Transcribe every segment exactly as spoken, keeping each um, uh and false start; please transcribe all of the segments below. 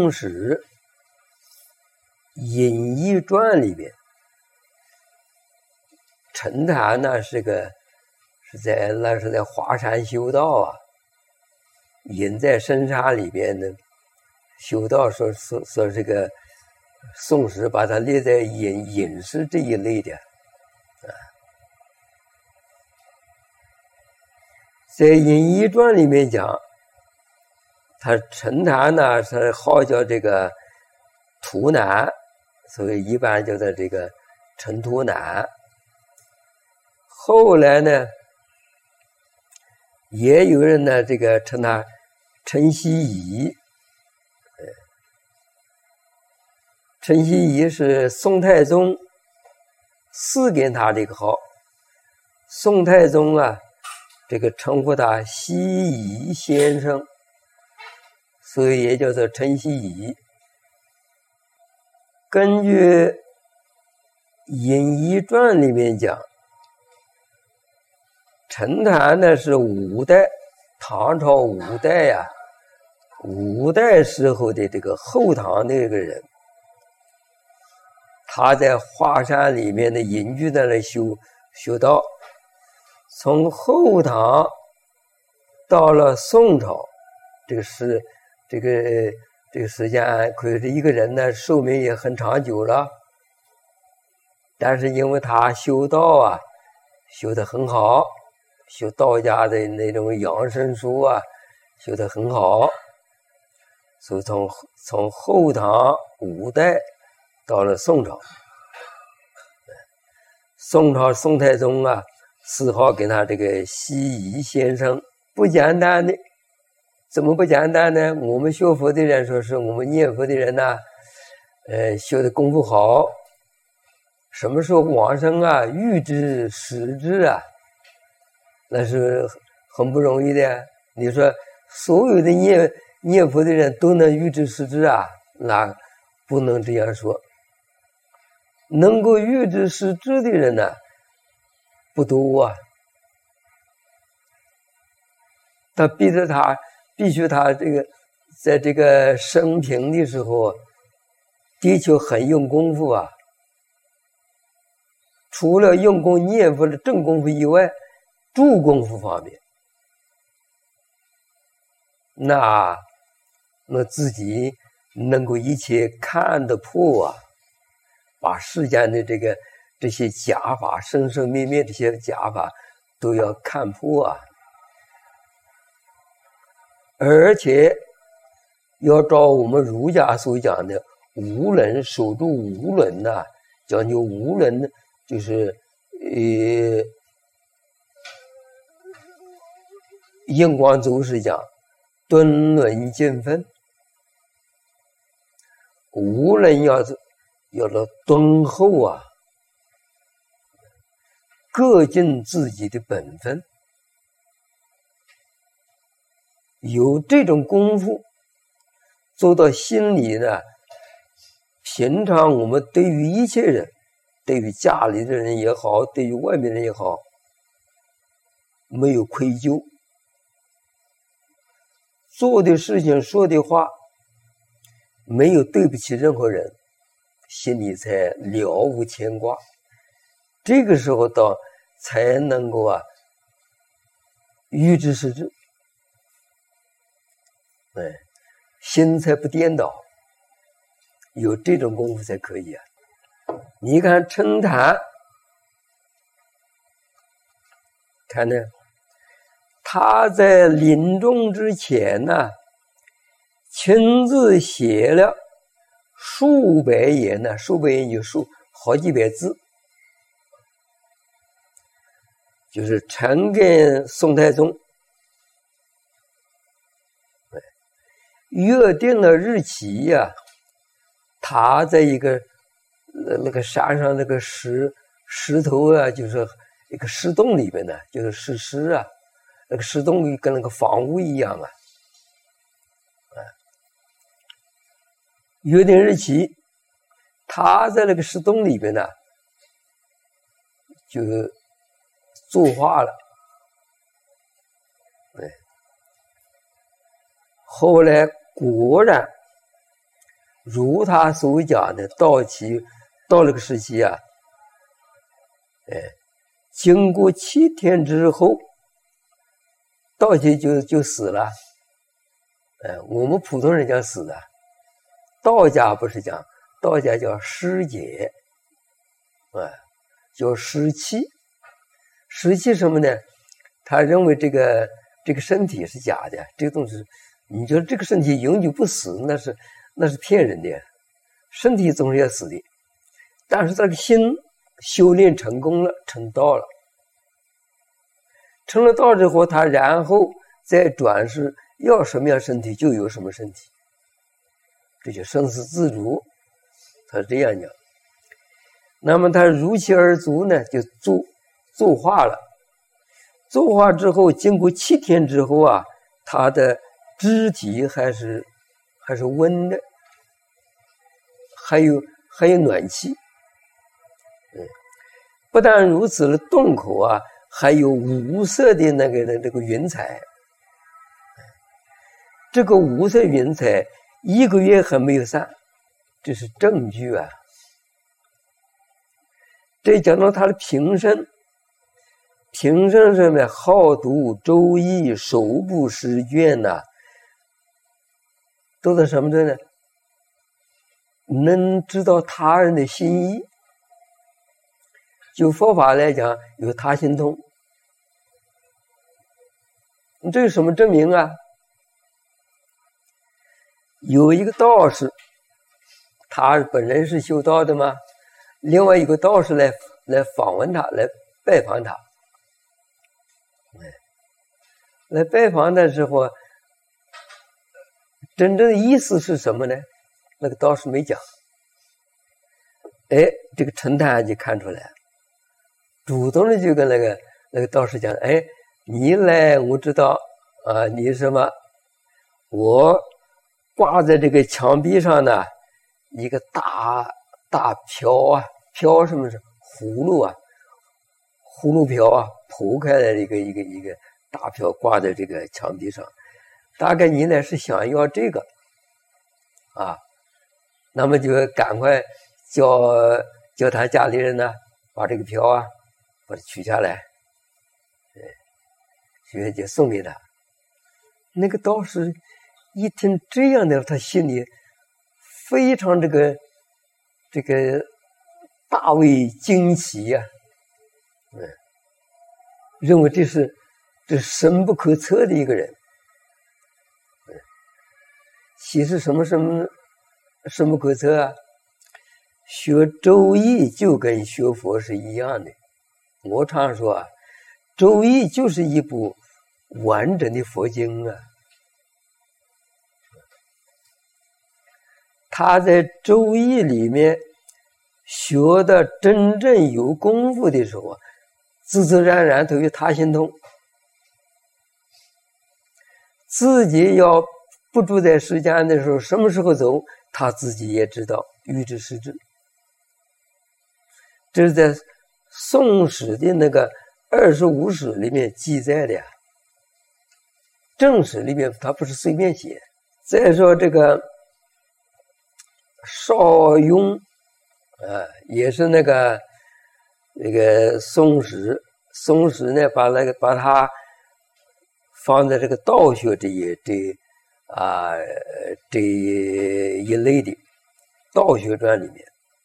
宋史隐逸传里边，陈坛呢是个是在那是在华山修道啊，隐在深山里边的修道，说说说这个宋史把它列在隐隐士这一类的啊。在隐逸传里面讲，他陈坛呢是号叫这个图南，所以一般叫做这个陈图南。后来呢，也有人呢这个称他陈希夷。陈希夷是宋太宗赐给他这个号，宋太宗啊这个称呼他希夷先生，所以也叫做陈希夷。根据《隐逸传》里面讲，陈坛呢是五代，唐朝五代呀、啊，五代时候的这个后唐那个人，他在华山里面的隐居在那修修道，从后唐到了宋朝，这个是这个这个时间，可是一个人呢寿命也很长久了，但是因为他修道啊修得很好，修道家的那种养生术啊修得很好，所以从从后唐五代到了宋朝，宋朝宋太宗啊四号给他这个希夷先生，不简单的。怎么不简单呢？我们学佛的人说是我们念佛的人呢、啊，呃，修的功夫好，什么时候往生啊，预知时至啊，那是很不容易的。你说所有的念念佛的人都能预知时至啊，那不能这样说。能够预知时至的人呢，不多啊。他逼着他。必须他这个在这个生平的时候的确很用功夫啊，除了用功念佛的正功夫以外，助功夫方面，那那自己能够一切看得破啊，把世间的这个这些假法生生灭灭这些假法都要看破啊，而且要照我们儒家所讲的无伦，守住无伦呐、啊，讲究无伦，就是呃，印光祖师讲敦伦尽分，无伦要是要了敦厚啊，各尽自己的本分。有这种功夫做到心里呢，平常我们对于一切人，对于家里的人也好，对于外面人也好，没有愧疚，做的事情说的话没有对不起任何人，心里才了无牵挂，这个时候到才能够啊预知时至，哎，心才不颠倒，有这种功夫才可以啊。你看陈坛，看呢，他在临终之前呢，亲自写了数百言呢，数百言就数好几百字，就是呈给宋太宗。约定了日期呀、啊，他在一个那个山上那个石石头啊，就是一个石洞里边呢，就是石狮啊，那个石洞跟那个房屋一样啊。约定日期，他在那个石洞里边呢，就作画了。对，后来果然如他所讲的，到期到了个时期啊，哎，经过七天之后，到期就就死了。哎，我们普通人讲死的，道家不是讲，道家叫尸解，哎，叫尸气。尸气什么呢？他认为这个这个身体是假的，这个东西，你觉得这个身体永久不死，那是那是骗人的，身体总是要死的。但是这个心修炼成功了，成道了，成了道之后，他然后再转世，要什么样身体就有什么身体，这就生死自主，他是这样讲。那么他如期而足呢，就作作化了。作化之后，经过七天之后啊，他的肢体还是还是温的，还有还有暖气。嗯，不但如此了，洞口啊还有五色的那个那个云彩。这个五色云彩一个月还没有散，这是证据啊。这讲到他的平生。平生上面好读周易，手部诗卷呐、啊，都在什么着呢？能知道他人的心意。就佛法来讲，有他心通。这有什么证明啊？有一个道士，他本人是修道的嘛，另外一个道士来来访问他，来拜访他。来拜访的时候，真正的意思是什么呢？那个道士没讲。哎，这个陈太就看出来，主动的就跟那个那个道士讲：“哎，你来，我知道啊，你什么？我挂在这个墙壁上呢，一个大大瓢啊，瓢什么是葫芦啊，葫芦瓢啊，剖开来的一个一个一个。”大瓢挂在这个墙壁上，大概你呢是想要这个啊，那么就赶快叫叫他家里人呢把这个瓢啊把它取下来，所以就送给他。那个道士一听这样的，他心里非常这个这个大为惊奇呀、啊，嗯，认为这是。这是深不可测的一个人，其实什么什么深不可测啊？学周易就跟学佛是一样的。我常说啊，周易就是一部完整的佛经啊。他在周易里面学的真正有功夫的时候啊，自自然然都有他心通。自己要不住在世间的时候，什么时候走，他自己也知道，预知时至。这是在宋史的那个二十五史里面记载的呀，正史里面他不是随便写。再说这个邵雍，啊，也是那个那个宋史，宋史呢把那个把他。放在这个道学这一这啊这一类的道学传里面，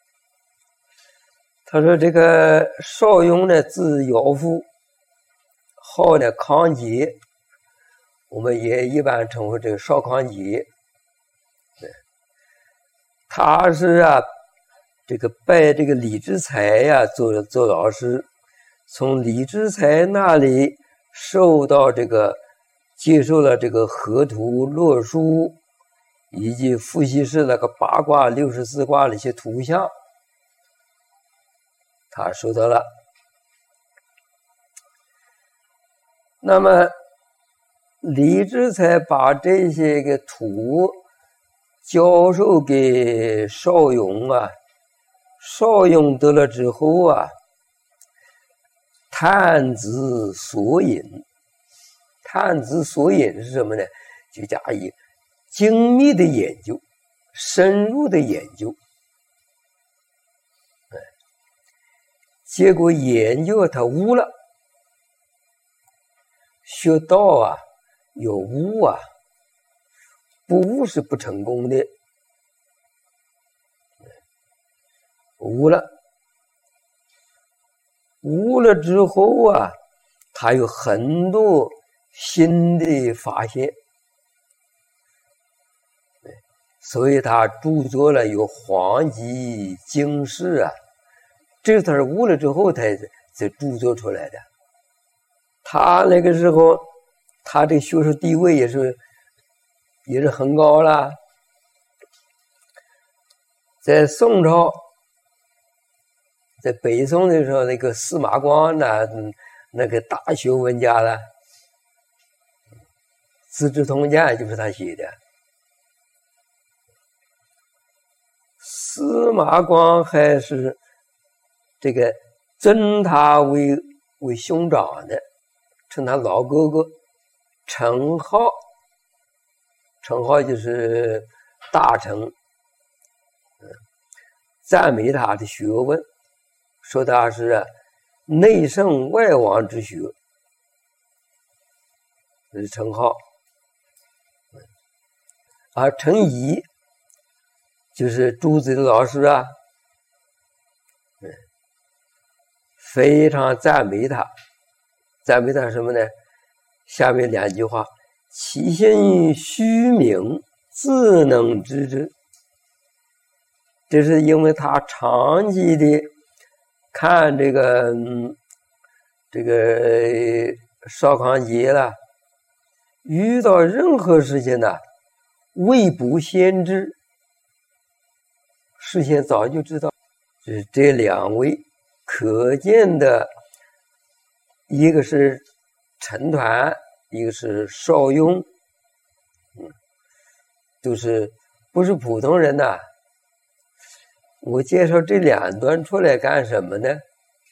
他说这个邵雍呢字尧父，号呢康节，我们也一般称呼这个邵康节。他是啊这个拜这个李之才呀、啊、做做老师，从李之才那里受到这个。接受了这个河图洛书以及伏羲氏那个八卦六十四卦的一些图像，他收到了。那么李之才把这些个图教授给邵雍啊，邵雍得了之后啊，探知所引。探知所引是什么呢？就加以精密的研究， 深入的研究，结果研究他悟了，学道啊有悟啊，不悟是不成功的。悟了，悟了之后啊，他有很多新的发现，所以他著作了有《黄极经世》啊，这是他是悟了之后才才著作出来的。他那个时候，他这个学术地位也是也是很高了，在宋朝，在北宋的时候，那个司马光呢，那个大学问家了，《资治通鉴》就是他写的。司马光还是这个尊他为为兄长的，称他老哥哥，称号，称号就是大臣，赞美他的学问，说他是内圣外王之学，这是称号。而陈颐就是朱子的老师啊，非常赞美他，赞美他什么呢？下面两句话：其心虚明，自能知之。这是因为他长期的看这个、嗯、这个邵康节了，遇到任何事情呢，未卜先知，事先早就知道。就是这两位可见的，一个是陈抟，一个是邵雍，嗯，都是不是普通人呐、啊。我介绍这两段出来干什么呢？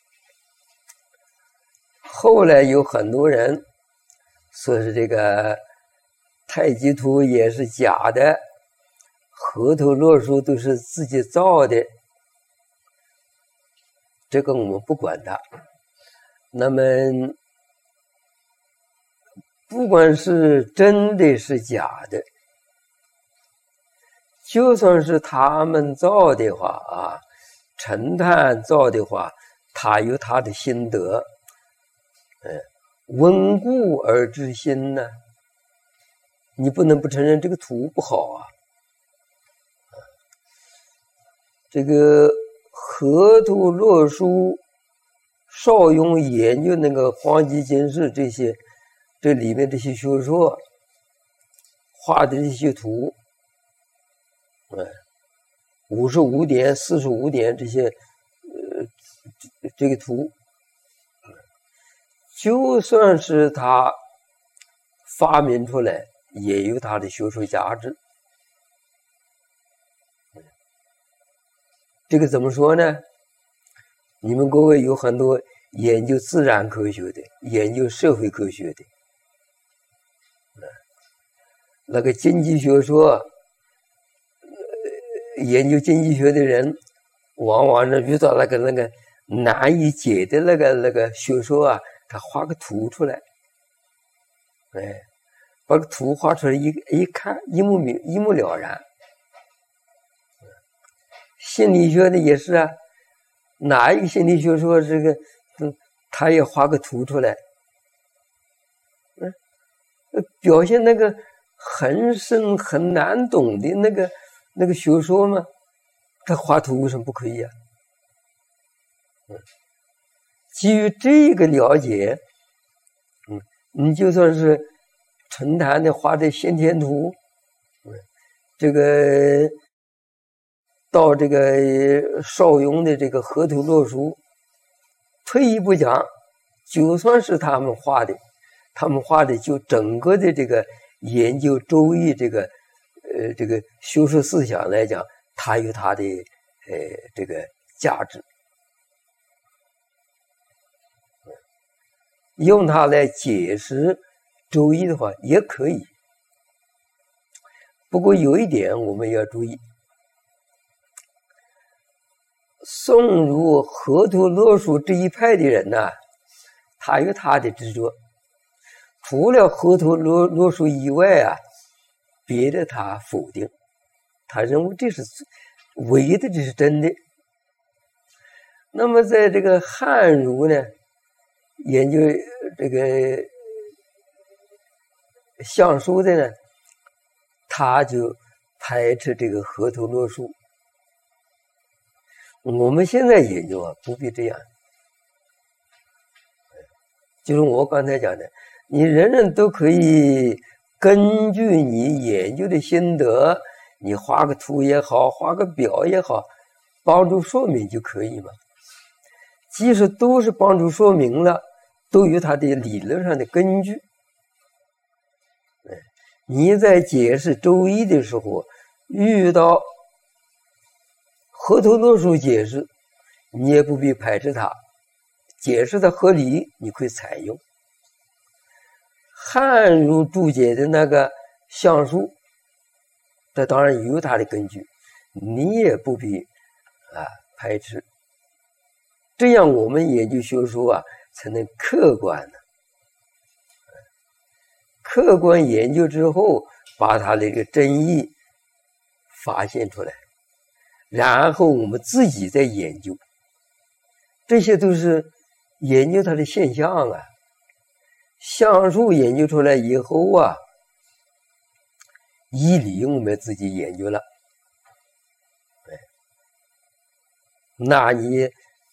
后来有很多人说是这个太极图也是假的，河图洛书都是自己造的，这个我们不管它。那么不管是真的是假的，就算是他们造的话啊，陈抟造的话，他有他的心得，嗯，温故而知新呢，你不能不承认这个图不好啊。这个河图洛书，邵雍研究那个黄极经世这些，这里面这些学说画的这些图，嗯，五十五点、四十五点这些，呃，这个图，就算是他发明出来，也有他的学术价值。这个怎么说呢？你们各位有很多研究自然科学的，研究社会科学的，那个经济学说，研究经济学的人，往往是遇到那个那个难以解的那个那个学说啊，他画个图出来，哎，把个图画出来一一看，一目明一目了然。心理学的也是啊，哪一个心理学说这个，嗯，他也画个图出来，嗯，表现那个很深很难懂的那个那个学说嘛，他画图为什么不可以啊？嗯，基于这个了解，嗯，你就算是陈抟的画的先天图，嗯，这个到这个邵雍的这个河图洛书，退一步讲，就算是他们画的，他们画的就整个的这个研究周易这个呃这个学术思想来讲，它有它的呃这个价值，用它来解释周易的话也可以。不过有一点我们要注意， 送入河图洛书这一派的人呢，他有他的执着，除了河图洛洛书以外啊，别的他否定，他认为这是唯一的，这是真的。那么在这个汉儒呢，研究这个相书的呢，他就排斥这个河图洛书。我们现在研究啊，不必这样，就是我刚才讲的，你人人都可以根据你研究的心得，你画个图也好，画个表也好，帮助说明就可以嘛。即使都是帮助说明了，都有它的理论上的根据。你在解释周易的时候，遇到河图洛书解释，你也不必排斥它，解释的合理，你可以采用。汉儒注解的那个相书，这当然有它的根据，你也不必啊排斥。这样我们研究学术啊，才能客观的，客观研究之后，把它这个真意发现出来，然后我们自己再研究，这些都是研究它的现象啊。相术研究出来以后啊，义理我们自己研究了，那你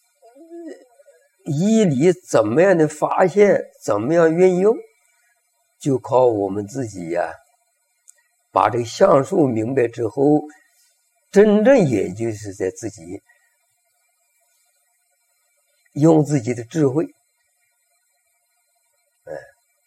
义理怎么样的发现，怎么样运用，就靠我们自己呀、啊，把这个相术明白之后，真正研究是在自己用自己的智慧，哎，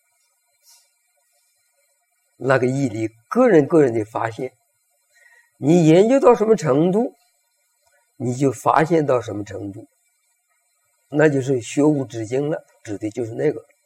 那个义理个人个人的发现，你研究到什么程度，你就发现到什么程度，那就是学无止境了，指的就是那个。